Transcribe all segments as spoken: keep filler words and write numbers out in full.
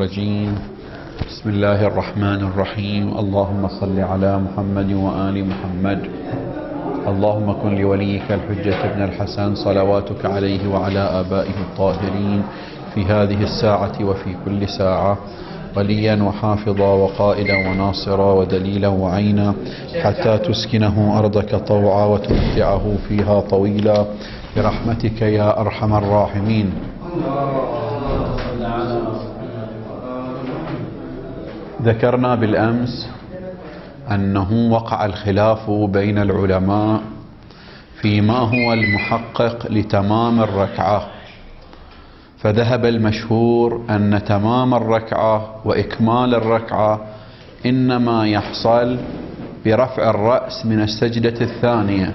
الرجيم. بسم الله الرحمن الرحيم. اللهم صل على محمد وآل محمد. اللهم كن لوليك الحجة ابن الحسن صلواتك عليه وعلى آبائه الطاهرين في هذه الساعة وفي كل ساعة وليا وحافظا وقائدا وناصرا ودليلا وعينا حتى تسكنه أرضك طوعا وتمتعه فيها طويلا برحمتك يا أرحم الراحمين. ذكرنا بالأمس أنه وقع الخلاف بين العلماء فيما هو المحقق لتمام الركعة، فذهب المشهور أن تمام الركعة وإكمال الركعة إنما يحصل برفع الرأس من السجدة الثانية.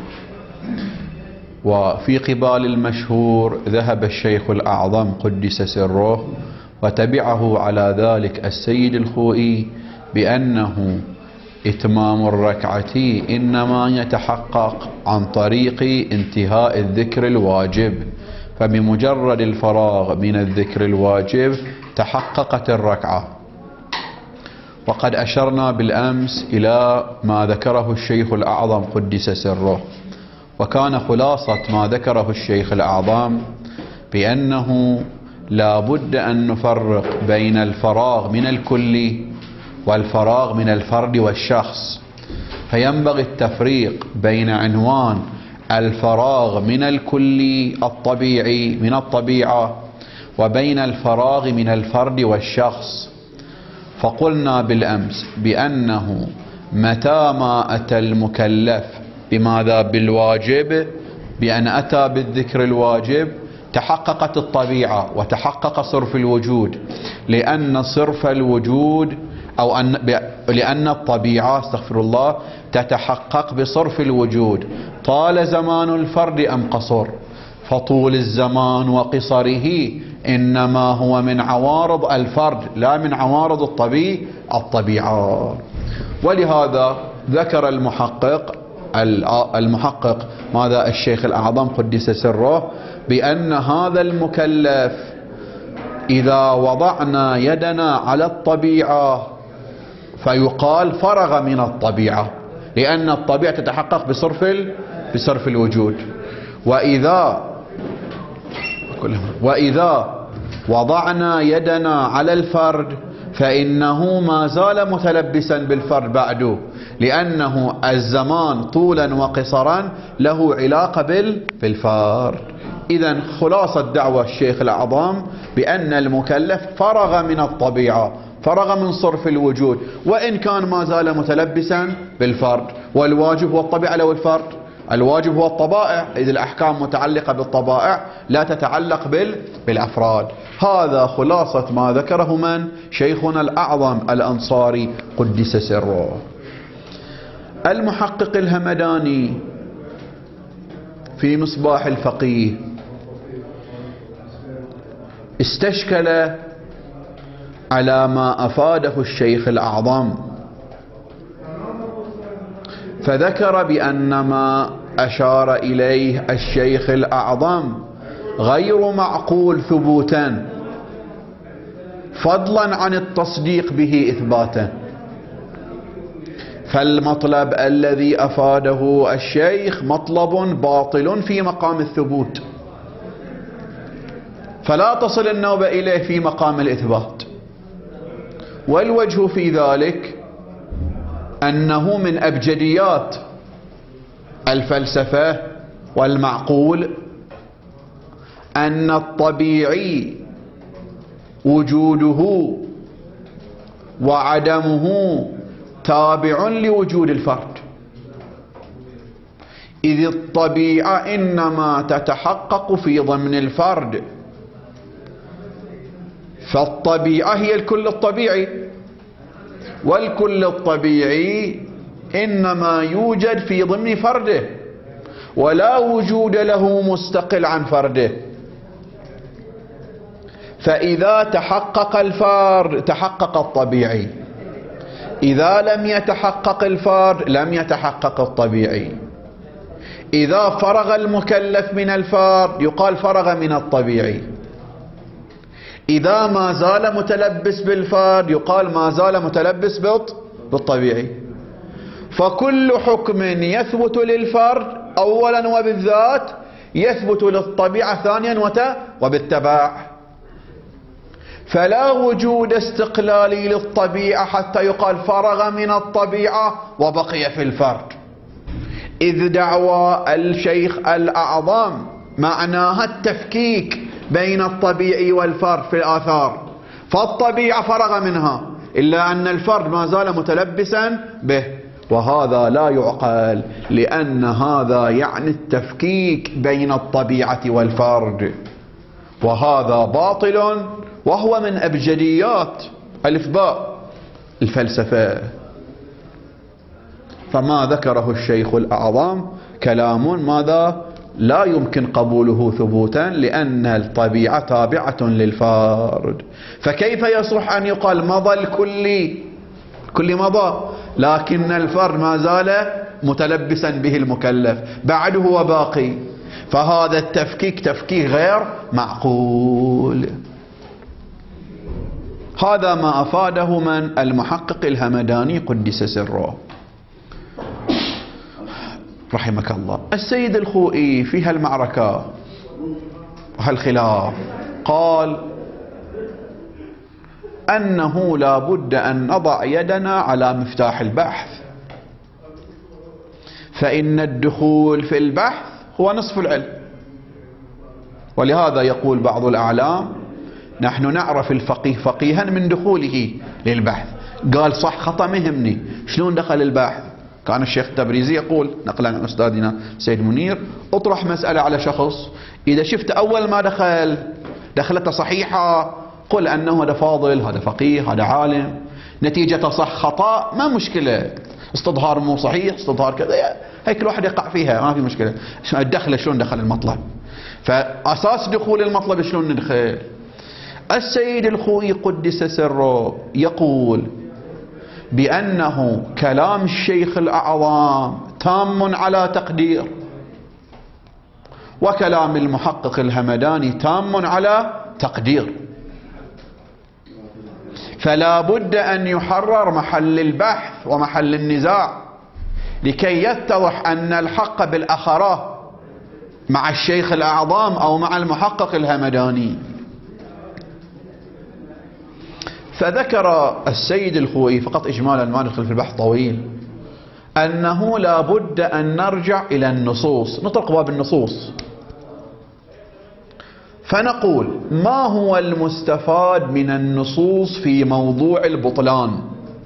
وفي قبال المشهور ذهب الشيخ الأعظم قدس سره وتبعه على ذلك السيد الخوئي بأنه إتمام الركعة إنما يتحقق عن طريق انتهاء الذكر الواجب، فبمجرد الفراغ من الذكر الواجب تحققت الركعة. وقد أشرنا بالأمس إلى ما ذكره الشيخ الأعظم قدس سره، وكان خلاصة ما ذكره الشيخ الأعظم بأنه لا بد أن نفرق بين الفراغ من الكل والفراغ من الفرد والشخص، فينبغي التفريق بين عنوان الفراغ من الكل الطبيعي من الطبيعة وبين الفراغ من الفرد والشخص. فقلنا بالأمس بأنه متى ما أتى المكلف بماذا؟ بالواجب، بأن أتى بالذكر الواجب تحققت الطبيعة وتحقق صرف الوجود، لأن صرف الوجود أو أن لأن الطبيعة استغفر الله تتحقق بصرف الوجود، طال زمان الفرد أم قصر، فطول الزمان وقصره إنما هو من عوارض الفرد لا من عوارض الطبيعة الطبيعة. ولهذا ذكر المحقق المحقق ماذا؟ الشيخ الأعظم قدس سره بأن هذا المكلف إذا وضعنا يدنا على الطبيعة فيقال فرغ من الطبيعة، لأن الطبيعة تتحقق بصرف بصرف الوجود. وإذا وإذا وضعنا يدنا على الفرد فإنه ما زال متلبسا بالفرد بعده، لأنه الزمان طولا وقصرا له علاقة بالفرد. إذن خلاصة دعوة الشيخ الأعظم بأن المكلف فرغ من الطبيعة، فرغ من صرف الوجود، وإن كان ما زال متلبسا بالفرد. والواجب هو الطبيعة لو الفرد؟ الواجب هو الطبائع، إذ الأحكام متعلقة بالطبائع لا تتعلق بالأفراد. هذا خلاصة ما ذكره من؟ شيخنا الأعظم الأنصاري قدس سره. المحقق الهمداني في مصباح الفقيه استشكل على ما أفاده الشيخ الأعظم، فذكر بأن ما أشار إليه الشيخ الأعظم غير معقول ثبوتا فضلا عن التصديق به إثباتا، فالمطلب الذي أفاده الشيخ مطلب باطل في مقام الثبوت، فلا تصل النوبة إليه في مقام الإثبات. والوجه في ذلك أنه من أبجديات الفلسفة والمعقول أن الطبيعي وجوده وعدمه تابع لوجود الفرد، إذ الطبيعة إنما تتحقق في ضمن الفرد، فالطبيعة هي الكل الطبيعي، والكل الطبيعي إنما يوجد في ضمن فرده ولا وجود له مستقل عن فرده. فإذا تحقق الفرد تحقق الطبيعي، إذا لم يتحقق الفرد لم يتحقق الطبيعي. إذا فرغ المكلف من الفرد يقال فرغ من الطبيعي، إذا ما زال متلبس بالفرد يقال ما زال متلبس بالطبيعي. فكل حكم يثبت للفرد أولا وبالذات يثبت للطبيعة ثانيا وبالتبع. فلا وجود استقلالي للطبيعة حتى يقال فرغ من الطبيعة وبقي في الفرد، إذ دعوى الشيخ الأعظم معناها التفكيك بين الطبيعي والفرد في الآثار، فالطبيعة فرغ منها إلا أن الفرد ما زال متلبسا به، وهذا لا يعقل، لأن هذا يعني التفكيك بين الطبيعة والفرد، وهذا باطل، وهو من أبجديات ألف باء الفلسفة. فما ذكره الشيخ الأعظم كلام ماذا لا يمكن قبوله ثبوتا، لأن الطبيعة تابعة للفرد. فكيف يصح أن يقال مضى الكلي كل مضى، لكن الفرد ما زال متلبسا به المكلف بعده وباقي؟ فهذا التفكيك تفكيك غير معقول. هذا ما أفاده من المحقق الهمداني قدس سره رحمك الله. السيد الخوئي في هالمعركة وهالخلاف قال أنه لا بد أن نضع يدنا على مفتاح البحث، فإن الدخول في البحث هو نصف العلم. ولهذا يقول بعض الأعلام نحن نعرف الفقيه فقيها من دخوله للبحث. قال صح خطأ مهمني، شلون دخل البحث؟ كان الشيخ التبريزي يقول نقلا عن أستاذنا سيد منير اطرح مسألة على شخص، إذا شفت أول ما دخل دخلته صحيحة قل أنه هذا فاضل، هذا فقيه، هذا عالم. نتيجة صح خطأ ما مشكلة، استظهار مو صحيح، استظهار كذا، هي كل واحد يقع فيها ما في مشكلة. الدخل شلون دخل المطلب، فأساس دخول المطلب شلون ندخل. السيد الخوئي قدس سره يقول بأنه كلام الشيخ الأعظم تام على تقدير، وكلام المحقق الهمداني تام على تقدير، فلا بد أن يحرر محل البحث ومحل النزاع لكي يتضح أن الحق بالأخرى مع الشيخ الأعظم أو مع المحقق الهمداني. فذكر السيد الخوئي فقط إجمالا ما ندخل في البحث طويل أنه لا بد أن نرجع إلى النصوص، نطرق باب النصوص فنقول ما هو المستفاد من النصوص في موضوع البطلان؟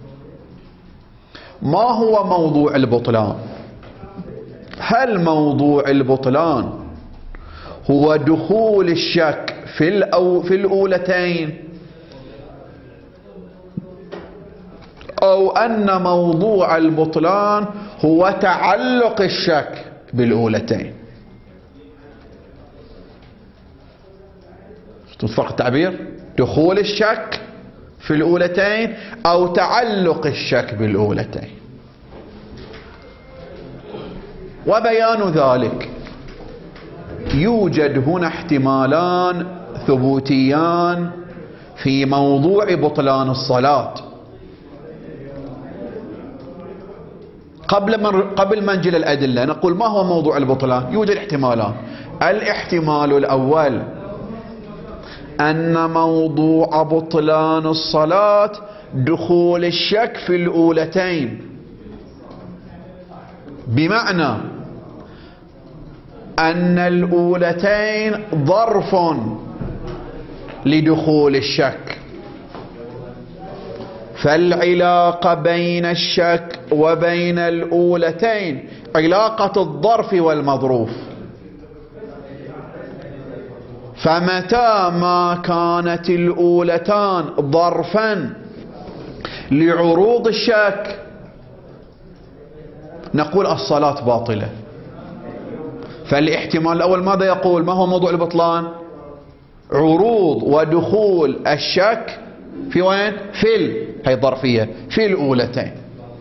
ما هو موضوع البطلان؟ هل موضوع البطلان هو دخول الشك في الأو في الأولتين، أو أن موضوع البطلان هو تعلق الشك بالأولتين؟ تفرق التعبير، دخول الشك في الأولتين أو تعلق الشك بالأولتين. وبيان ذلك يوجد هنا احتمالان ثبوتيان في موضوع بطلان الصلاة. قبل ما قبل ما نجي للأدلة نقول ما هو موضوع البطلان؟ يوجد احتمالان. الاحتمال الأول أن موضوع بطلان الصلاة دخول الشك في الأولتين، بمعنى أن الأولتين ظرف لدخول الشك، فالعلاقة بين الشك وبين الأولتين علاقة الظرف والمظروف. فمتى ما كانت الأولتان ظرفا لعروض الشك نقول الصلاة باطلة. فالاحتمال الأول ماذا يقول؟ ما هو موضوع البطلان؟ عروض ودخول الشك في وين؟ في ال... هي ظرفية في الأولتين.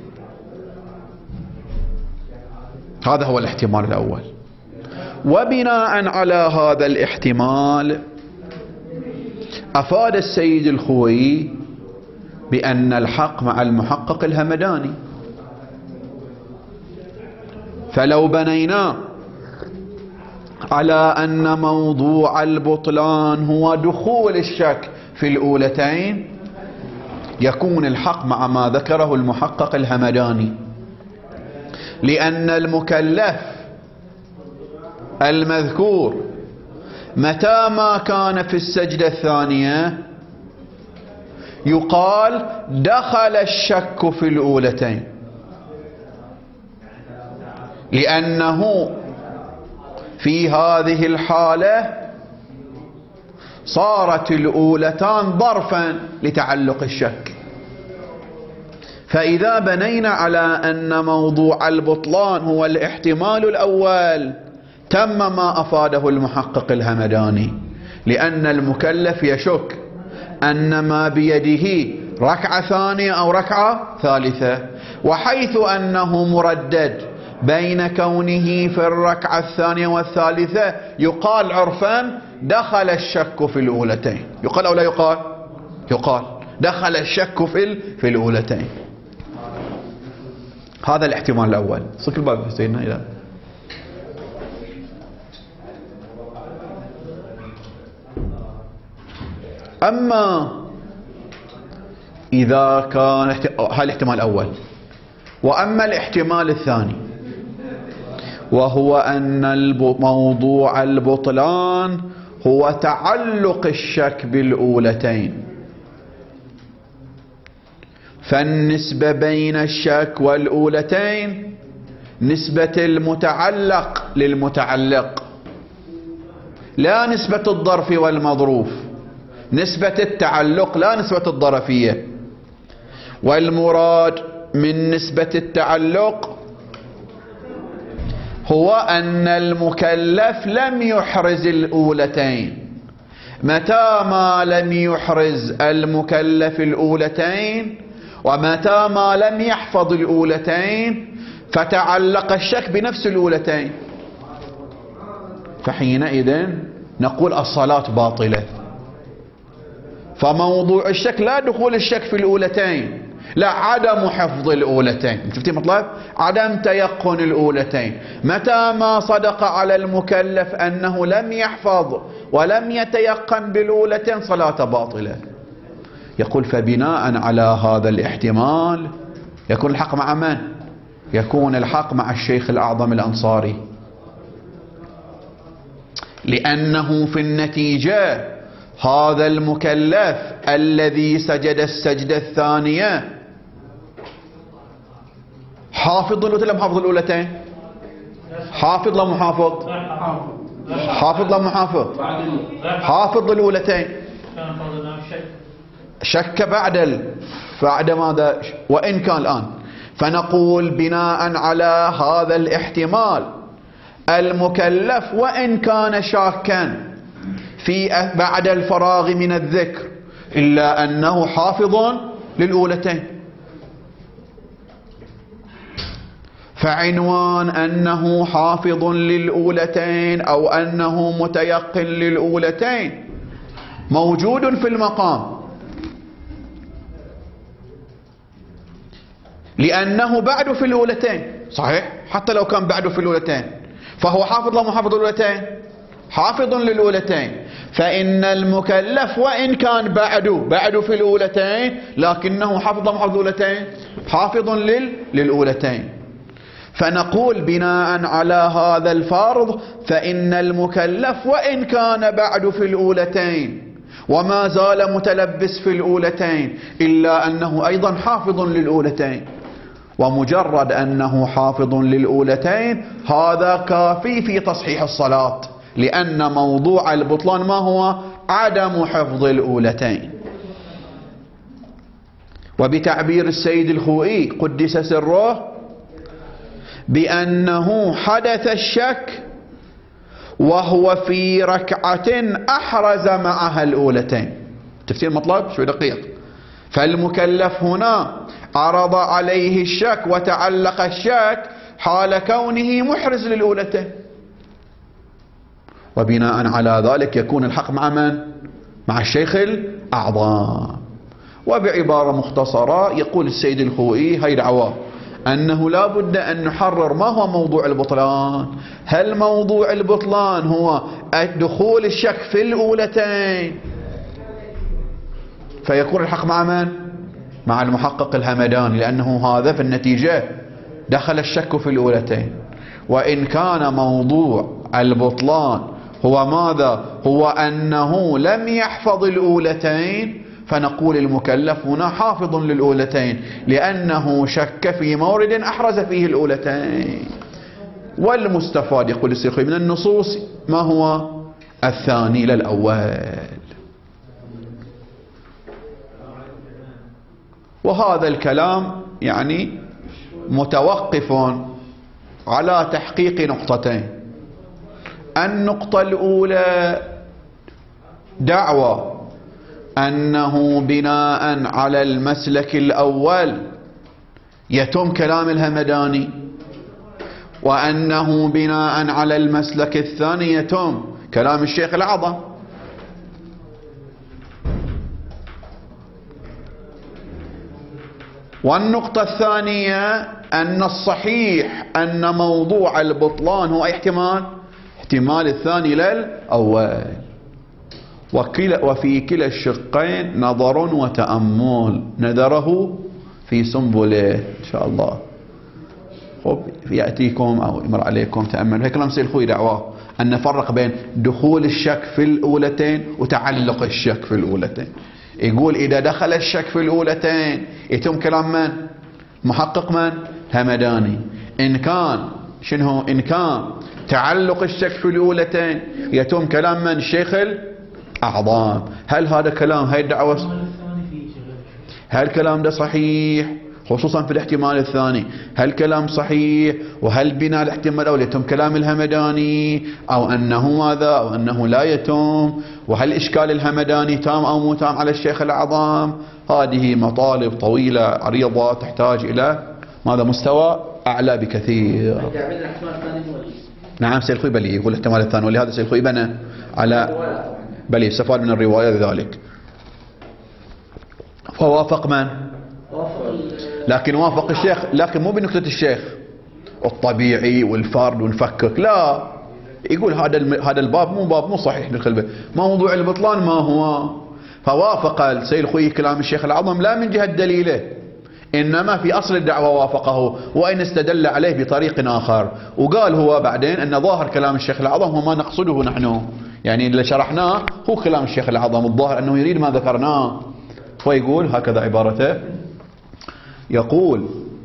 هذا هو الاحتمال الأول. وبناء على هذا الاحتمال أفاد السيد الخوئي بأن الحق مع المحقق الهمداني، فلو بنينا على أن موضوع البطلان هو دخول الشك في الأولتين يكون الحق مع ما ذكره المحقق الهمداني، لأن المكلف المذكور متى ما كان في السجدة الثانية يقال دخل الشك في الأولتين، لأنه في هذه الحالة صارت الأولتان ظرفا لتعلق الشك. فإذا بنينا على أن موضوع البطلان هو الاحتمال الأول تم ما أفاده المحقق الهمداني، لأن المكلف يشك أن ما بيده ركعة ثانية أو ركعة ثالثة، وحيث أنه مردد بين كونه في الركعة الثانية والثالثة يقال عرفا دخل الشك في الأولتين. يقال أو لا يقال؟ يقال دخل الشك في في الأولتين. هذا الاحتمال الأول. صك الباب في سيدنا. إذا أما إذا كان هذا الاحتمال الأول، وأما الاحتمال الثاني وهو أن موضوع البطلان هو تعلق الشك بالأولتين، فالنسبة بين الشك والأولتين نسبة المتعلق للمتعلق، لا نسبة الظرف والمظروف، نسبة التعلق لا نسبة الظرفية. والمراد من نسبة التعلق هو أن المكلف لم يحرز الأولتين. متى ما لم يحرز المكلف الأولتين ومتى ما لم يحفظ الأولتين فتعلق الشك بنفس الأولتين، فحينئذ نقول الصلاة باطلة. فموضوع الشك لا دخول الشك في الأولتين، لا عدم حفظ الأولتين. شفتي مطلب؟ عدم تيقن الأولتين. متى ما صدق على المكلف أنه لم يحفظ ولم يتيقن بالأولتين صلاة باطلة. يقول فبناء على هذا الاحتمال يكون الحق مع من؟ يكون الحق مع الشيخ الأعظم الأنصاري، لأنه في النتيجة هذا المكلف الذي سجد السجدة الثانية حافظ الأولتين لم حافظ الأولتين؟ حافظ لم محافظ؟ حافظ لم محافظ؟ حافظ الأولتين، شك بعد ال... بعد ماذا؟ وإن كان الآن. فنقول بناء على هذا الاحتمال المكلف وإن كان شاكا في بعد الفراغ من الذكر إلا أنه حافظ للأولتين. فعنوان أنه حافظ للأولتين أو أنه متيقن للأولتين موجود في المقام، لأنه بعد في الأولتين. صحيح؟ حتى لو كان بعد في الأولتين فهو حافظ لا محافظ للأولتين؟ حافظ للأولتين. فإن المكلف وإن كان بعده بعده في الأولتين لكنه حافظ لا محافظ للأولتين؟ حافظ لل... للأولتين. فنقول بناء على هذا الفرض فإن المكلف وإن كان بعد في الأولتين وما زال متلبس في الأولتين إلا أنه أيضا حافظ للأولتين. ومجرد أنه حافظ للأولتين هذا كافي في تصحيح الصلاة، لأن موضوع البطلان ما هو؟ عدم حفظ الأولتين. وبتعبير السيد الخوئي قدس سره بأنه حدث الشك وهو في ركعة أحرز معها الأولتين. تفسير مطلب شوي دقيق. فالمكلف هنا عرض عليه الشك وتعلق الشك حال كونه محرز للأولتين، وبناء على ذلك يكون الحق مع من؟ مع الشيخ الأعظم. وبعبارة مختصرة يقول السيد الخوئي هاي دعوة أنه لا بد أن نحرر ما هو موضوع البطلان. هل موضوع البطلان هو دخول الشك في الأولتين، فيكون الحق مع من؟ مع المحقق الهمداني، لأنه هذا في النتيجة دخل الشك في الأولتين. وإن كان موضوع البطلان هو ماذا؟ هو أنه لم يحفظ الأولتين، فنقول المكلف هنا حافظ للأولتين لأنه شك في مورد أحرز فيه الأولتين. والمستفاد يقول السيخوي من النصوص ما هو؟ الثاني للأول. وهذا الكلام يعني متوقف على تحقيق نقطتين. النقطة الأولى دعوة أنه بناء على المسلك الأول يتم كلام الهمداني، وأنه بناء على المسلك الثاني يتم كلام الشيخ الأعظم. والنقطة الثانية أن الصحيح أن موضوع البطلان هو احتمال احتمال الثاني للأول. وكلا وفي كلا الشقين نظر وتأمل، نذره في سنبله إن شاء الله. خب يأتيكم أو يمر عليكم تأمل. هيك كلام سيد الخوئي دعواه أن نفرق بين دخول الشك في الأولتين وتعلق الشك في الأولتين. يقول إذا دخل الشك في الأولتين يتم كلام من؟ محقق من؟ همداني. إن كان شنو؟ إن كان تعلق الشك في الأولتين يتم كلام من؟ الشيخ الأعظم. هل هذا كلام هاي الدعوة هل الكلام ده صحيح خصوصا في الاحتمال الثاني؟ هل كلام صحيح؟ وهل بناء الاحتمال الأول يتم كلام الهمداني أو أنه ماذا أو أنه لا يتم؟ وهل إشكال الهمداني تام أو مو تام على الشيخ الأعظم؟ هذه مطالب طويلة عريضة تحتاج إلى ماذا مستوى أعلى بكثير. نعم سيد الخوئي بلي يقول الاحتمال الثاني، ولهذا سيد الخوئي بنى على بلي استفاد من الرواية ذلك. فوافق من؟ لكن وافق الشيخ، لكن مو بنكتة الشيخ الطبيعي والفرد ونفكك، لا يقول هذا هذا الباب مو باب مو صحيح بالخلبة، ما موضوع البطلان ما هو. فوافق السيد الخوئي كلام الشيخ الأعظم لا من جهة دليله، إنما في أصل الدعوة وافقه، وإن استدل عليه بطريق آخر. وقال هو بعدين أن ظاهر كلام الشيخ الأعظم هو ما نقصده نحن، يعني اللي شرحناه هو كلام الشيخ الأعظم، الظاهر أنه يريد ما ذكرناه. فيقول هكذا عبارته، يقول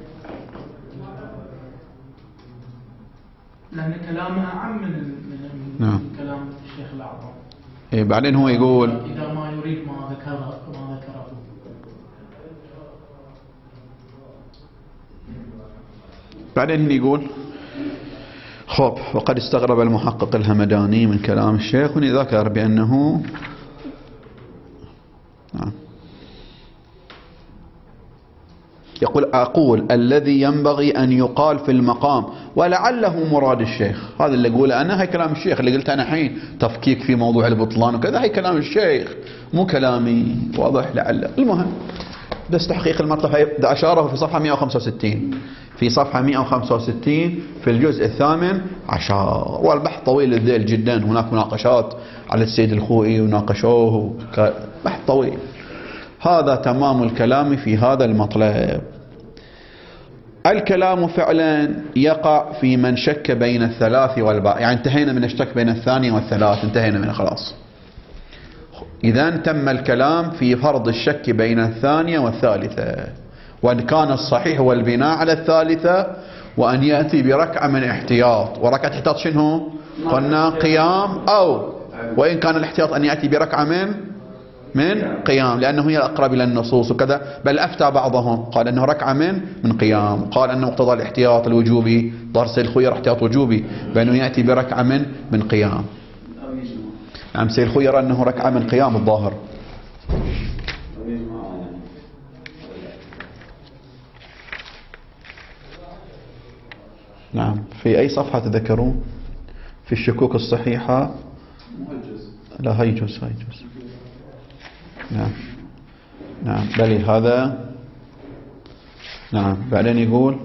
لأن كلامه أعم من نعم. كلام الشيخ الأعظم. إيه بعدين هو يقول إذا ما يريد ما ذكره ما ذكره. بعدين يقول خب وقد استغرب المحقق الهمداني من كلام الشيخ ذكر بأنه نعم. يقول أقول الذي ينبغي أن يقال في المقام ولعله مراد الشيخ. هذا اللي أقوله أنا، هاي كلام الشيخ اللي قلت أنا حين تفكيك في موضوع البطلان وكذا، هاي كلام الشيخ مو كلامي، واضح لعله. المهم بس تحقيق المطلب ده أشاره في صفحة مئة وخمسة وستين، في صفحة مئة وخمسة وستين في الجزء الثامن عشر. والبحث طويل الذيل جدا، هناك مناقشات على السيد الخوئي وناقشوه، بحث طويل. هذا تمام الكلام في هذا المطلب. الكلام فعلا يقع في من شك بين الثلاث والباء، يعني انتهينا من الشك بين الثانية والثلاث، انتهينا منه خلاص. إذا تم الكلام في فرض الشك بين الثانية والثالثة، وأن كان الصحيح هو البناء على الثالثة، وأن يأتي بركعة من احتياط. وركعة احتياط شنو؟ قلنا قيام، أو وإن كان الاحتياط أن يأتي بركعة من من قيام، لأنه هي الأقرب إلى النصوص وكذا. بل أفتى بعضهم قال أنه ركعة من من قيام، قال أنه مقتضى الاحتياط الوجوبي، ظهر سيد الخوئي احتياط وجوبي، بأنه يأتي بركعة من من قيام. نعم سيد الخوئي يرى أنه ركعة من قيام الظاهر. نعم في أي صفحة تذكرون؟ في الشكوك الصحيحة. لا هاي جزء هاي جزء نعم نعم بلي هذا نعم. بعدين يقول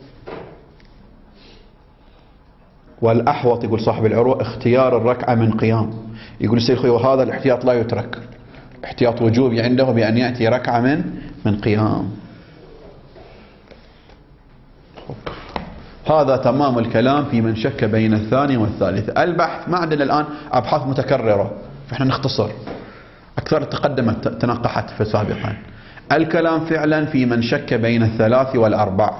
والأحوط، يقول صاحب العروة، اختيار الركعة من قيام. يقول السيد خوي وهذا الاحتياط لا يترك، احتياط وجوبي عنده بأن يأتي ركعة من من قيام. هذا تمام الكلام في من شك بين الثاني والثالث. البحث ما عندنا الآن أبحاث متكررة فإحنا نختصر، أكثر تقدمت تناقحت في سابقا. الكلام فعلا في من شك بين الثلاث والأربع،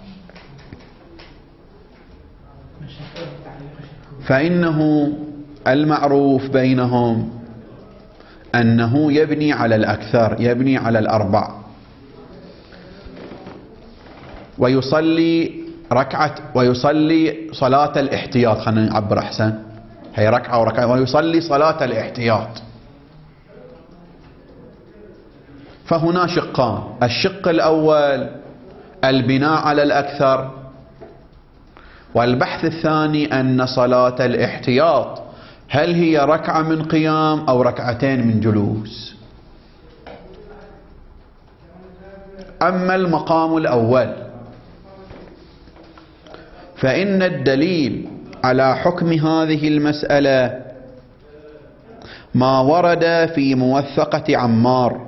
فإنه المعروف بينهم أنه يبني على الأكثر، يبني على الأربع، ويصلي ركعة ويصلي صلاة الاحتياط. خلينا نعبر أحسن، هي ركعة وركعة، ويصلي صلاة الاحتياط. فهنا شقان: الشق الأول البناء على الأكثر، والبحث الثاني أن صلاة الاحتياط هل هي ركعة من قيام أو ركعتين من جلوس. أما المقام الأول فإن الدليل على حكم هذه المسألة ما ورد في موثقة عمار،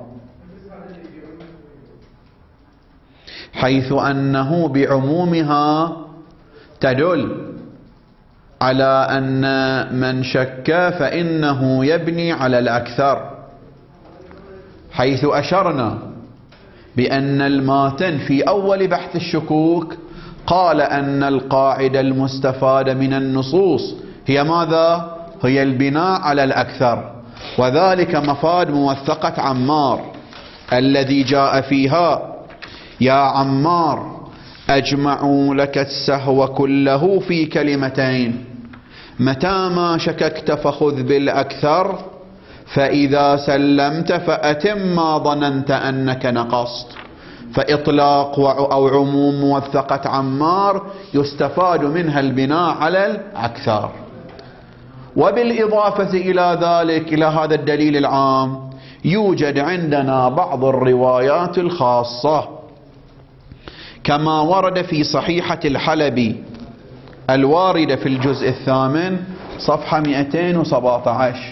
حيث أنه بعمومها تدل على أن من شك فإنه يبني على الأكثر، حيث أشرنا بأن الماتن في أول بحث الشكوك قال أن القاعدة المستفادة من النصوص هي ماذا؟ هي البناء على الأكثر، وذلك مفاد موثقة عمار الذي جاء فيها: يا عمار أجمعوا لك السهو كله في كلمتين، متى ما شككت فخذ بالأكثر، فإذا سلمت فأتم ما ظننت أنك نقصت. فإطلاق أو عموم موثقة عمار يستفاد منها البناء على الأكثر. وبالإضافة إلى ذلك، إلى هذا الدليل العام، يوجد عندنا بعض الروايات الخاصة كما ورد في صحيحة الحلبي الواردة في الجزء الثامن صفحة مئتين وسبعة عشر.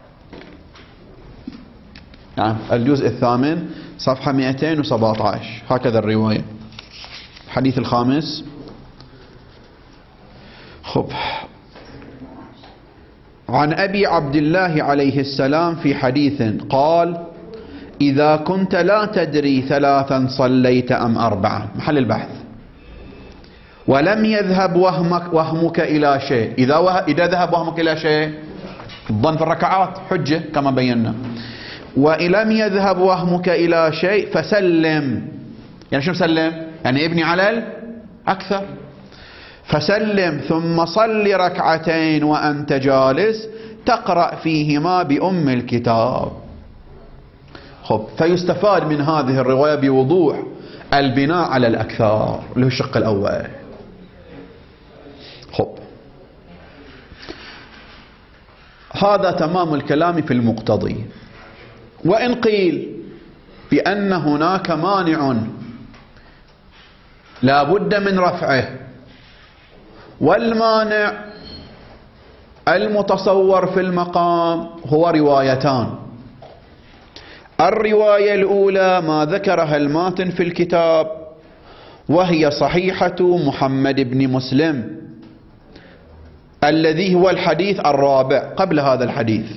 نعم، الجزء الثامن صفحة مئتين وسبعة عشر، هكذا الرواية. الحديث الخامس: خب عن أبي عبد الله عليه السلام في حديث قال: إذا كنت لا تدري ثلاثا صليت أم أربعا، محل البحث، ولم يذهب وهمك, وهمك إلى شيء. إذا, وه... إذا ذهب وهمك إلى شيء، الظن في الركعات حجة كما بينا. ولم يذهب وهمك إلى شيء فسلم. يعني شو سلم؟ يعني ابني على الأكثر. فسلم ثم صل ركعتين وأنت جالس تقرأ فيهما بأم الكتاب. خب، فيستفاد من هذه الرواية بوضوح البناء على الأكثر اللي هو الشق الأول. خب، هذا تمام الكلام في المقتضي. وإن قيل بأن هناك مانع لا بد من رفعه، والمانع المتصور في المقام هو روايتان: الرواية الأولى ما ذكرها الماتن في الكتاب، وهي صحيحة محمد بن مسلم الذي هو الحديث الرابع قبل هذا الحديث،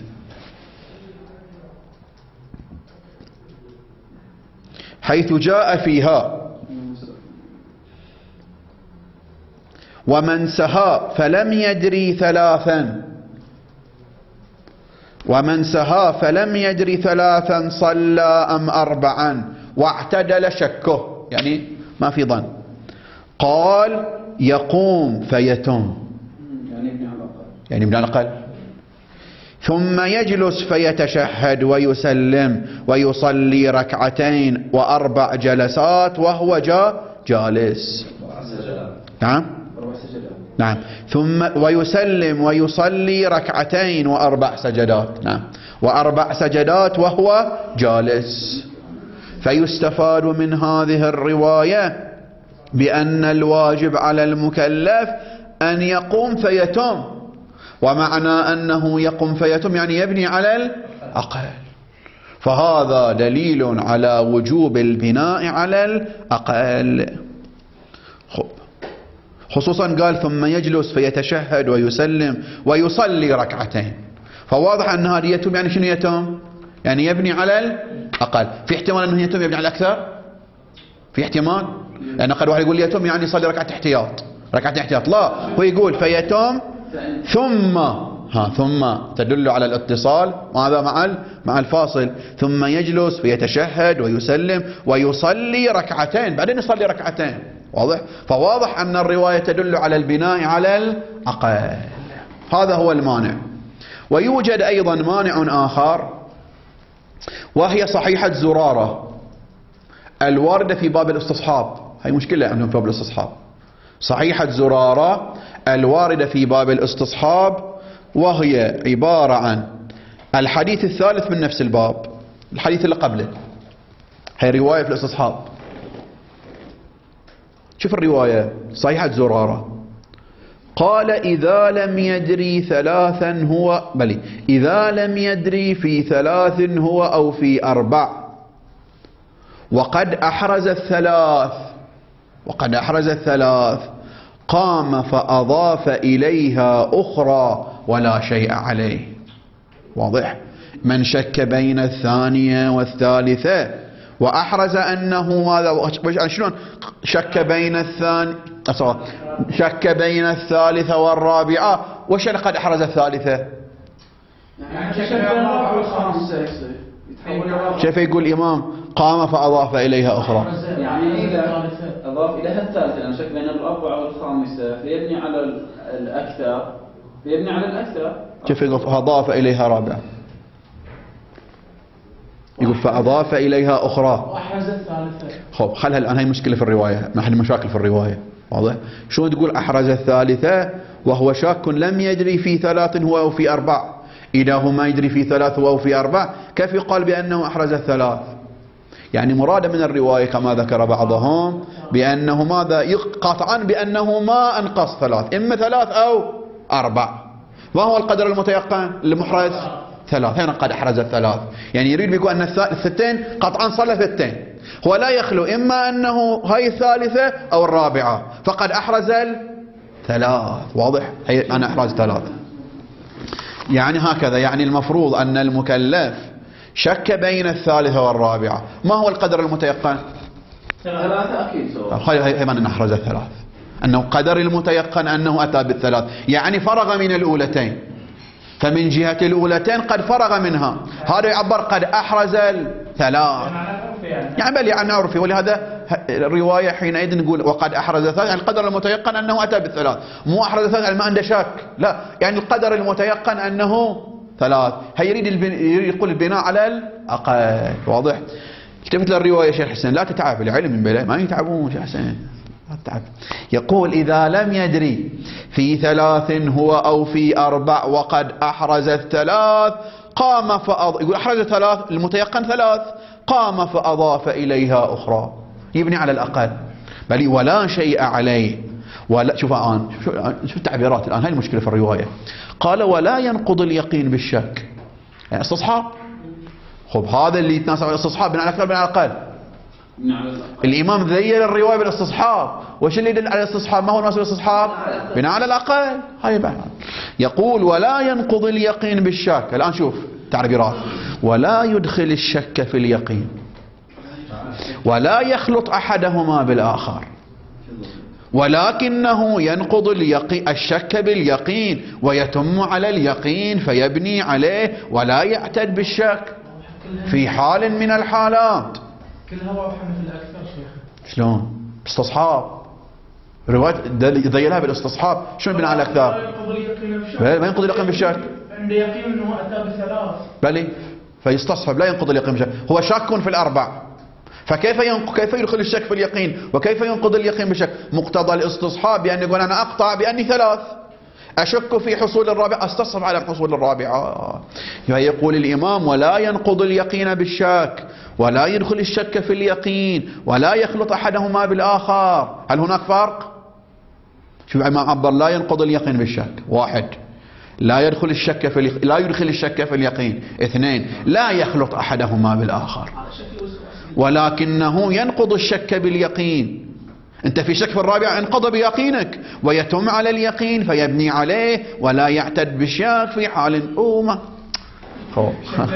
حيث جاء فيها: ومن سها فلم يدري ثلاثا ومن سها فلم يدري ثلاثا صلى أم أربعا واعتدل شكه، يعني ما في ظن، قال: يقوم فيتم، يعني من الأقل، ثم يجلس فيتشهد ويسلم ويصلي ركعتين وأربع جلسات وهو جا جالس. نعم، نعم. ثم ويسلم ويصلي ركعتين وأربع سجدات. نعم. وأربع سجدات وهو جالس. فيستفاد من هذه الرواية بأن الواجب على المكلف أن يقوم فيتم، ومعنى أنه يقوم فيتم يعني يبني على الأقل، فهذا دليل على وجوب البناء على الأقل. خب. خصوصا قال ثم يجلس فيتشهد ويسلم ويصلي ركعتين، فواضح أن هذا يتم يعني شنو يتم؟ يعني يبني على الأقل. في احتمال أنه يتم يبني على الأكثر؟ في احتمال؟ لأن قد واحد يقول يتم يعني يصلي ركعة احتياط، ركعة احتياط، لا، هو يقول فيتم ثم ها ثم تدل على الاتصال، وهذا مع مع الفاصل، ثم يجلس فيتشهد ويسلم ويصلي ركعتين، بعدين يصلي ركعتين. واضح؟ فواضح أن الرواية تدل على البناء على الأقل. هذا هو المانع. ويوجد أيضا مانع آخر، وهي صحيحة زرارة الواردة في باب الاستصحاب. هي مشكلة عندهم في باب الاستصحاب. صحيحة زرارة الواردة في باب الاستصحاب، وهي عبارة عن الحديث الثالث من نفس الباب، الحديث اللي قبله، هي رواية في الاستصحاب. شوف الرواية صحيحة زرارة، قال إذا لم يدري ثلاثا هو بلي إذا لم يدري في ثلاث هو أو في أربع وقد أحرز الثلاث وقد أحرز الثلاث قام فأضاف إليها أخرى ولا شيء عليه. واضح؟ من شك بين الثانية والثالثة وأحرز أنه هذا شلون شك بين الثاني شك بين الثالثة والرابعة، وش قد أحرز الثالثة؟ يعني شك بين الرابعة والخامسة. شايف يقول الإمام قام فأضاف إليها أخرى، يعني إذا أضاف إليها الثالثة لأن شك بين الرابعة والخامسة فيبني على الأكثر فيبني على الأكثر. كيف يقول فأضاف إليها رابعة؟ يقول فأضاف إليها أخرى وأحرز الثالثة. خب خلها الآن، هي مشكلة في الرواية، نحن مشاكل في الرواية. واضح؟ شو تقول أحرز الثالثة وهو شاك لم يدري في ثلاث هو أو في أربع؟ إذا هو ما يدري في ثلاث هو أو في أربع كيف يقال بأنه أحرز الثلاث؟ يعني مراد من الرواية كما ذكر بعضهم بأنه ماذا قطعا بأنه ما أنقص ثلاث، إما ثلاث أو أربع. ما هو القدر المتيقن المحرز؟ ثلاث. هنا قد أحرز الثلاث، يعني يريد بيقول أن الثنتين قطعا صلى ثنتين، هو لا يخلو إما أنه هاي الثالثة أو الرابعة، فقد أحرز الثلاث. واضح؟ هي أنا أحرز ثلاث. يعني هكذا، يعني المفروض أن المكلف شك بين الثالثة والرابعة، ما هو القدر المتيقن؟ ثلاثة أكيد سواء. هي من أحرز الثلاث، أنه قدر المتيقن أنه أتى بالثلاث، يعني فرغ من الأولتين، فمن جهة الأولتين قد فرغ منها، هذا يعبر قد أحرز الثلاث. يعني بل يعني عرفي، ولهذا الرواية حينئذ نقول وقد أحرز الثلاث، يعني القدر المتيقن أنه أتى بالثلاث، مو أحرز الثلاث يعني ما عنده شك، لا، يعني القدر المتيقن أنه ثلاث. هي يريد البن... يريد يقول البناء على الأقل. واضح؟ التفت للرواية شيخ حسين، لا تتعب، العلم من بلا ما يتعبون شيخ حسين، لا تتعب. يقول إذا لم يدري في ثلاث هو أو في أربع وقد أحرز الثلاث قام فأضاف، يقول أحرز ثلاث المتيقن ثلاث، قام فأضاف إليها أخرى، يبني على الأقل. بل ولا شيء عليه، ولا شوف الآن شوف التعبيرات الآن، هاي المشكلة في الرواية. قال ولا ينقض اليقين بالشك، يعني استصحاب. خب هذا اللي يتناسب على الاستصحاب بناء على الأكثر بناء على الأقل. الإمام ذيل الرواية بالاستصحاب، وش اللي يدل على الاستصحاب؟ ما هو الناس بالاستصحاب؟ بناء على الأقل. هاي بعد يقول ولا ينقض اليقين بالشك. الآن شوف تعبيرات، ولا يدخل الشك في اليقين ولا يخلط أحدهما بالآخر، ولكنه ينقض اليقين الشك باليقين ويتم على اليقين فيبني عليه ولا يعتد بالشك في حال من الحالات. كلها واضحة في الأكثر شيخ. شلون؟ استصحاب رواية ذيلها بالاستصحاب، شلون بناء على الأكثر؟ ما ينقض اليقين بالشك. عنده يقين أنه أتى بثلاث. بلي فيستصحب لا ينقض اليقين بالشك، هو شاك في الأربع فكيف ينق... كيف يدخل الشك في اليقين؟ وكيف ينقض اليقين بالشك؟ مقتضى الاستصحاب بأن يقول أنا أقطع بأني ثلاث، أشك في حصول الرابعة أستصحب على حصول الرابعة. يقول الإمام ولا ينقض اليقين بالشك، ولا يدخل الشك في اليقين، ولا يخلط أحدهما بالآخر. هل هناك فرق؟ شوف الإمام عبر لا ينقض اليقين بالشك، واحد لا يدخل الشك في اليق... لا يدخل الشك في اليقين، اثنين لا يخلط أحدهما بالآخر، ولكنه ينقض الشك باليقين. أنت في شك في الرابع انقض بيقينك ويتم على اليقين فيبني عليه ولا يعتد بالشك في حال أومة. خوف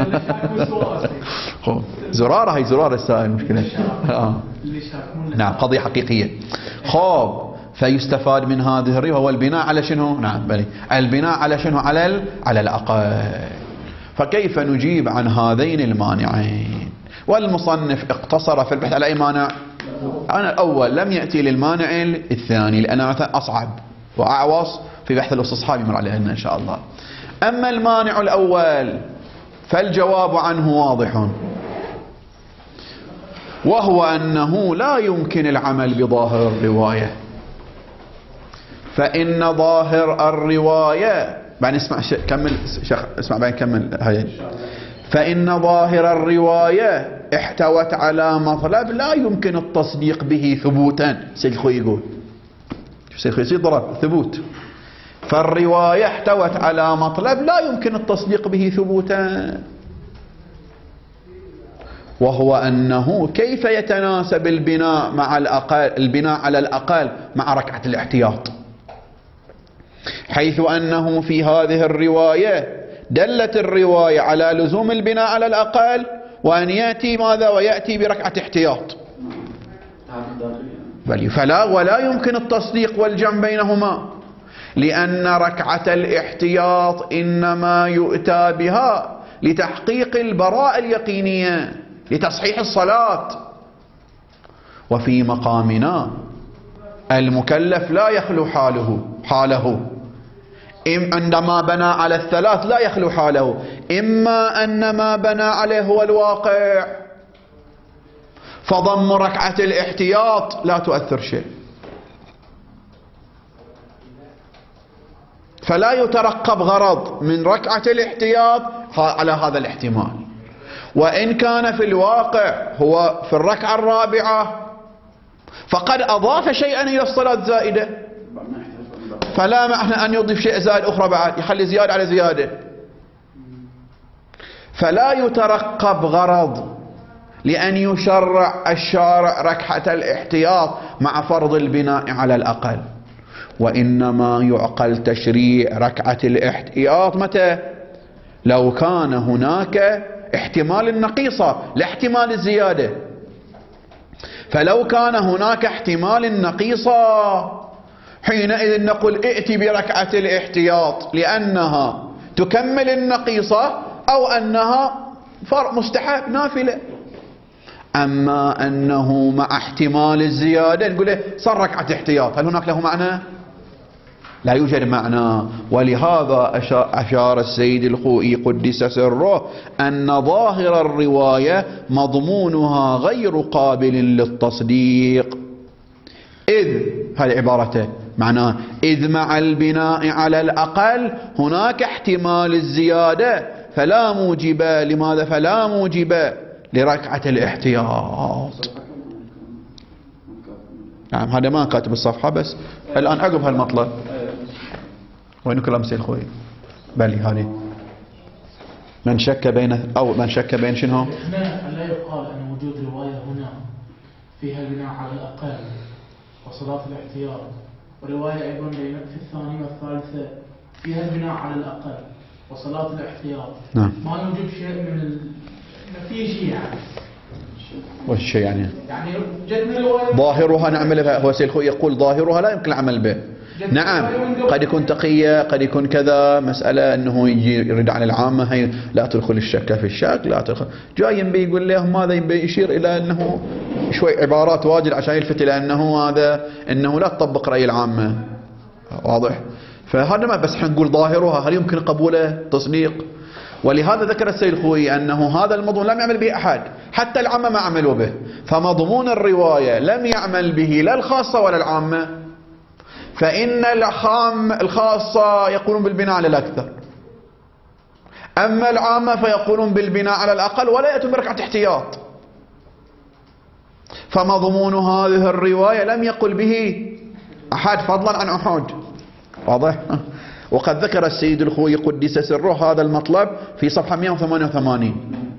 خوف زرارة، هي زرارة السائل مشكلة. آه. نعم قضية حقيقية. خوف فيستفاد من هذه الرواية هو البناء على شنو؟ نعم بلي البناء على شنو؟ على ال... على الأقل. فكيف نجيب عن هذين المانعين؟ والمصنف اقتصر في البحث على أي مانع؟ أنا الأول لم يأتي للمانع الثاني لأنه مثلا أصعب وأعوص في بحث الاستصحاب يمر علينا إن شاء الله. أما المانع الأول فالجواب عنه واضح، وهو أنه لا يمكن العمل بظاهر الرواية، فإن ظاهر الرواية بعد اسمع كمل شيخ اسمع بعد كمل هاي فإن ظاهر الرواية احتوت على مطلب لا يمكن التصديق به ثبوتا. سيد الخوي يقول سيد الخوي يصير ضرب ثبوت، فالرواية احتوت على مطلب لا يمكن التصديق به ثبوتا، وهو أنه كيف يتناسب البناء مع الأقل البناء على الأقل مع ركعة الاحتياط، حيث أنه في هذه الرواية دلت الرواية على لزوم البناء على الأقل وأن يأتي ماذا؟ ويأتي بركعة احتياط. بل فلا ولا يمكن التصديق والجمع بينهما، لأن ركعة الاحتياط إنما يؤتى بها لتحقيق البراءة اليقينية لتصحيح الصلاة، وفي مقامنا المكلف لا يخلو حاله حاله عندما بنى على الثلاث لا يخلو حاله، إما أن ما بنى عليه هو الواقع فضم ركعة الاحتياط لا تؤثر شيء، فلا يترقب غرض من ركعة الاحتياط على هذا الاحتمال، وإن كان في الواقع هو في الركعة الرابعة فقد أضاف شيئا إلى الصلاة الزائدة، فلا معنى أن يضيف شيء زائد أخرى بعد يخلي زيادة على زيادة، فلا يترقب غرض لأن يشرع الشارع ركعة الاحتياط مع فرض البناء على الأقل، وإنما يعقل تشريع ركعة الاحتياط متى؟ لو كان هناك احتمال النقيصة لا احتمال الزيادة، فلو كان هناك احتمال النقيصة حينئذ نقول ائتي بركعة الاحتياط لأنها تكمل النقيصة أو أنها فرع مستحب نافلة. أما أنه مع احتمال الزيادة نقول له صار ركعة احتياط، هل هناك له معنى؟ لا يوجد معنى. ولهذا أشار السيد الخوئي قدس سره أن ظاهر الرواية مضمونها غير قابل للتصديق، إذ هذه عبارته معناه إذ مع البناء على الأقل هناك احتمال الزيادة فلا موجب لماذا؟ فلا موجب لركعة الاحتياط. نعم هذا ما كاتب الصفحة بس الآن عقب هالمطلب. وين كلام سيد الخوي؟ بلي هذه من شك بين أو من شك بين شنو؟ لا يقال أن وجود رواية هنا فيها البناء على الأقل وصلاة الاحتياط، ورواية أيضا في الثانية والثالثة فيها البناء على الأقل وصلاة الاحتياط. نعم. ما نوجد شيء من ال... ما في شيء يعني. وش الشيء يعني؟ يعني جدنا رواية ظاهرها نعمل بها، هو سيد الخوئي يقول ظاهرها لا يمكن العمل به. نعم قد يكون تقية قد يكون كذا، مسألة أنه يجي يرد عن العامة هي لا تدخل الشك في الشك لا تدخل، جاي ينبي يقول لهم هذا ينبي يشير إلى أنه شوي عبارات واجد عشان يلفت إلى أنه هذا أنه لا تطبق رأي العامة، واضح؟ فهذا ما بس حنقول ظاهرها هل يمكن قبوله تصديق؟ ولهذا ذكر السيد الخوئي أنه هذا الموضوع لم يعمل به أحد، حتى العامة ما عملوا به. فمضمون الرواية لم يعمل به لا الخاصة ولا العامة، فإن الخام الخاصة يقولون بالبناء على الأكثر، أما العامة فيقولون بالبناء على الأقل ولا يأتون بركعة احتياط. فمضمون هذه الرواية لم يقل به أحد فضلا عن أحد. واضح؟ وقد ذكر السيد الخوي قدس سره هذا المطلب في صفحة مئة وثمانية وثمانين.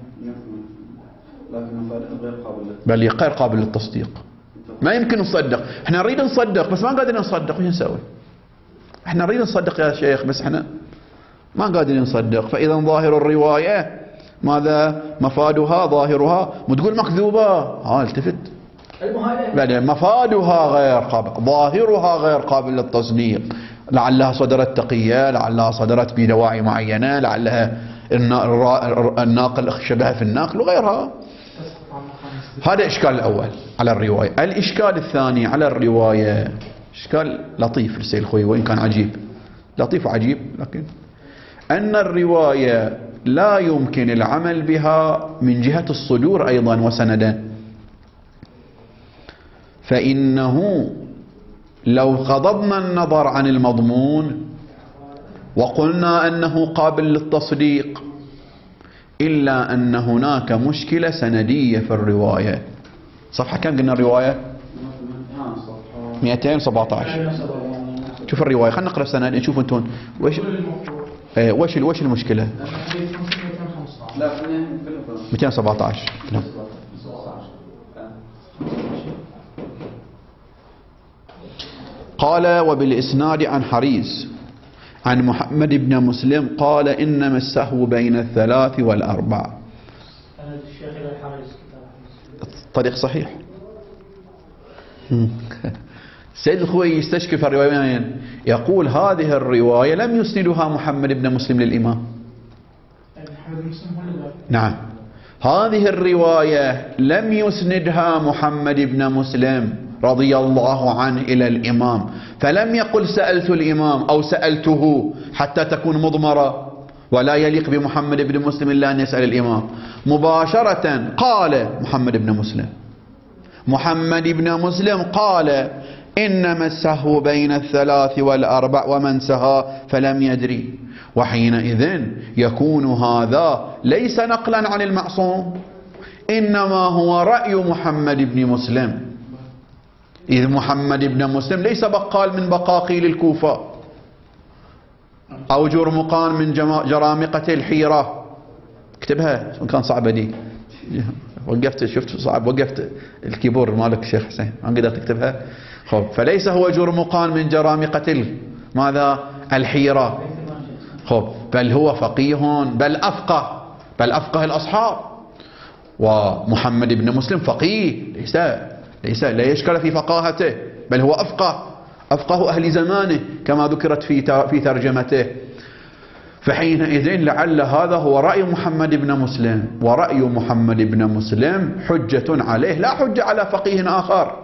بل غير قابل للتصديق، ما يمكن نصدق. احنا نريد نصدق بس ما قادرين نصدق، وش نسوي؟ احنا نريد نصدق يا شيخ بس احنا ما قادرين نصدق. فإذا ظاهر الرواية ماذا؟ مفادها ظاهرها وتقول مكذوبة، ها التفت، بعدين مفادها غير قابل، ظاهرها غير قابل للتصديق، لعلها صدرت تقية، لعلها صدرت بدواعي معينة، لعلها الناقل شبه في الناقل وغيرها. هذا إشكال الأول على الرواية. الإشكال الثاني على الرواية إشكال لطيف للسيد الخوي وإن كان عجيب، لطيف وعجيب، لكن أن الرواية لا يمكن العمل بها من جهة الصدور أيضا وسندا. فإنه لو غضضنا النظر عن المضمون وقلنا أنه قابل للتصديق، إلا أن هناك مشكلة سندية في الرواية. صفحة كم قلنا الرواية؟ مئتين وسبعة عشر. شوف الرواية، خلينا نقرأ السند نشوف انتم وش ايه وش وش المشكلة. مئتين وسبعة عشر. قال وبالإسناد عن حريز عن محمد بن مسلم قال إنما السهو بين الثلاث والأربع. طريق صحيح. سيد الخوي يستشكل في الروايين، يقول هذه الرواية لم يسندها محمد بن مسلم للإمام. نعم، هذه الرواية لم يسندها محمد بن مسلم رضي الله عنه إلى الإمام، فلم يقل سألت الإمام أو سألته حتى تكون مضمرة، ولا يليق بمحمد بن مسلم إلا أن يسأل الإمام. مباشرة قال محمد بن مسلم محمد بن مسلم قال إنما السهو بين الثلاث والأربع ومن سهى فلم يدري. وحينئذ يكون هذا ليس نقلا عن المعصوم، إنما هو رأي محمد بن مسلم، إذ محمد بن مسلم ليس بقال من بقاقيل الكوفة أو جرمقان من جرامقة الحيرة. اكتبها كان صعبة دي، وقفت شفت صعب، وقفت الكيبورد مالك شيخ حسين ما قدرت تكتبها. خب فليس هو جرمقان من جرامقة ماذا الحيرة، خب بل هو فقيه، بل أفقه، بل أفقه الأصحاب. ومحمد بن مسلم فقيه، ليس ليس لا يشكل في فقاهته، بل هو أفقه أفقه أهل زمانه كما ذكرت في في ترجمته. فحينئذ لعل هذا هو رأي محمد بن مسلم، ورأي محمد بن مسلم حجة عليه لا حجة على فقيه آخر.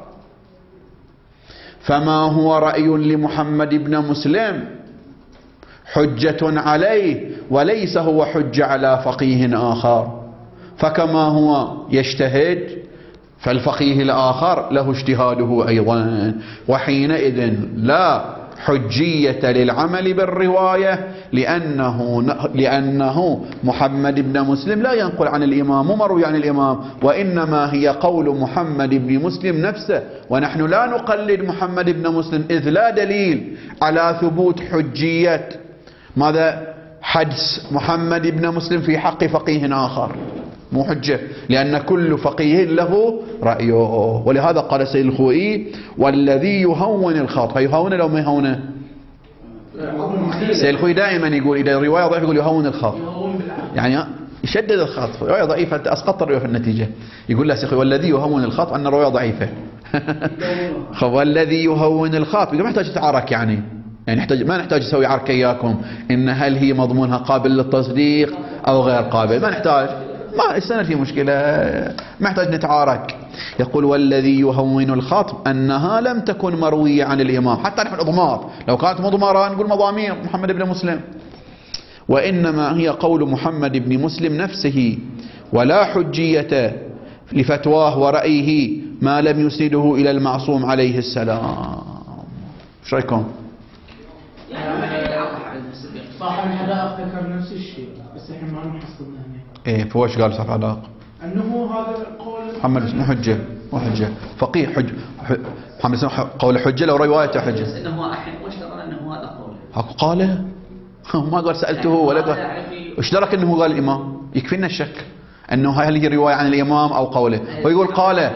فما هو رأي لمحمد بن مسلم حجة عليه وليس هو حجة على فقيه آخر. فكما هو يجتهد فالفقيه الآخر له اجتهاده أيضا، وحينئذ لا حجية للعمل بالرواية، لأنه لأنه محمد بن مسلم لا ينقل عن الإمام، مو مروي عن الإمام، وإنما هي قول محمد بن مسلم نفسه، ونحن لا نقلد محمد بن مسلم إذ لا دليل على ثبوت حجية ماذا حدس محمد بن مسلم في حق فقيه آخر، مو حجة، لأن كل فقيه له رأيه. ولهذا قال سيد الخوئي والذي يهون الخطأ، يهون لو ما يهونه. سيد الخوئي دائما يقول إذا الرواية ضعيفة يقول يهون الخط، يعني يشدد الخط. رواية ضعيفة أسقط الرواية في النتيجة، يقول له سيد الخوئي والذي يهون الخط أن الرواية ضعيفة. والذي يهون الخط ما يحتاج تتعارك، يعني يعني نحتاج ما نحتاج نسوي عركة إياكم إن هل هي مضمونها قابل للتصديق أو غير قابل، ما نحتاج، ما السنة في مشكلة، ما يحتاج نتعارك. يقول والذي يهون الخطب أنها لم تكن مروية عن الإمام، حتى نحن الإضمار لو كانت مضمرة نقول مضامير محمد بن مسلم، وإنما هي قول محمد بن مسلم نفسه، ولا حجية لفتواه ورأيه ما لم يسنده إلى المعصوم عليه السلام. ايش رايكم؟ صاحب الحدائق ذكر نفس الشيء بس احنا ما نحصلنا هنا. ايه فوش قال صاحب الحدائق؟ انه هذا قول محمد مو حجه مو حجه فقيه حج محمد قول حجه لو روايته حجه. انه الحين وش ترى انه هذا قوله؟ قاله ما قال سالته ولا قال. ايش درك انه قال الامام؟ يكفينا الشك انه هل هي روايه عن الامام او قوله ويقول قاله.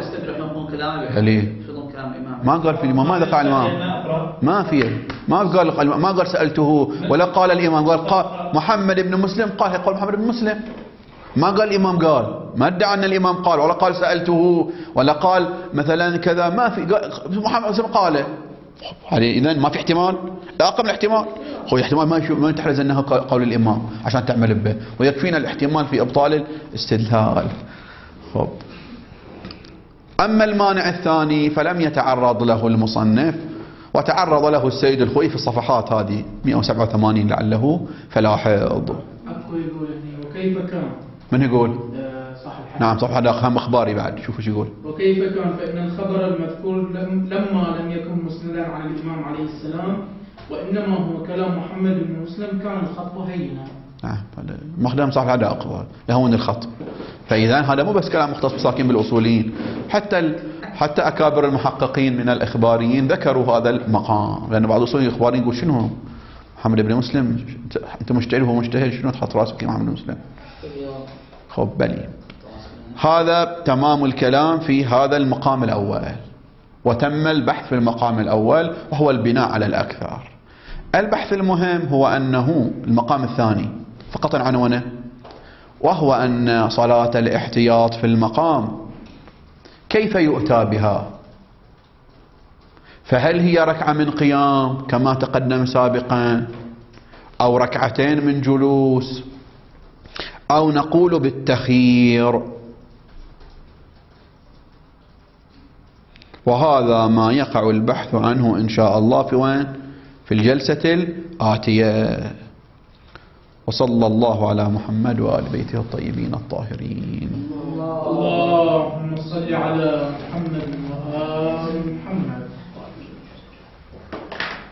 ما قال في الامام ما ذكر الامام ما في ما قال ما قال سالته ولا قال الامام قال, قال محمد بن مسلم قال يقول محمد بن مسلم ما قال الامام قال ما ادعى ان الامام قال ولا قال سالته ولا قال مثلا كذا ما في محمد بن مسلم قال. اذا ما في احتمال لا اقل من الاحتمال هو احتمال ما ما تحرز انه قول الامام عشان تعمل به ويكفينا الاحتمال في ابطال الاستدلال. خب اما المانع الثاني فلم يتعرض له المصنف وتعرض له السيد الخوئي في الصفحات هذه مئة وسبعة وثمانين لعله فلاحظ. اكو يقول هنا وكيف كان من يقول؟ آه صح الحديث. نعم صح هذا اهم اخباري بعد شوفوا ايش يقول. وكيف كان فان الخبر المذكور لم لما لم يكن مسندا عن الامام عليه السلام وانما هو كلام محمد بن مسلم كان الخطب هينا. نعم مخدم صاحب هذا اقوال لهون الخط. فاذا هذا مو بس كلام مختص بساكن بالاصوليين حتى ال... حتى اكابر المحققين من الاخباريين ذكروا هذا المقام لان بعض الاصوليين الاخباريين يقول شنو محمد بن مسلم انت مجتهد وهو مجتهد شنو تحط راسك يا محمد بن مسلم. خب بلي هذا تمام الكلام في هذا المقام الاول وتم البحث في المقام الاول وهو البناء على الاكثر. البحث المهم هو انه المقام الثاني فقط عنوانه وهو أن صلاة الاحتياط في المقام كيف يؤتى بها؟ فهل هي ركعة من قيام كما تقدم سابقا أو ركعتين من جلوس أو نقول بالتخيير؟ وهذا ما يقع البحث عنه إن شاء الله في وين؟ في الجلسة الآتية. وصلى الله على محمد وآل بيته الطيبين الطاهرين. اللهم صل على محمد وآل محمد.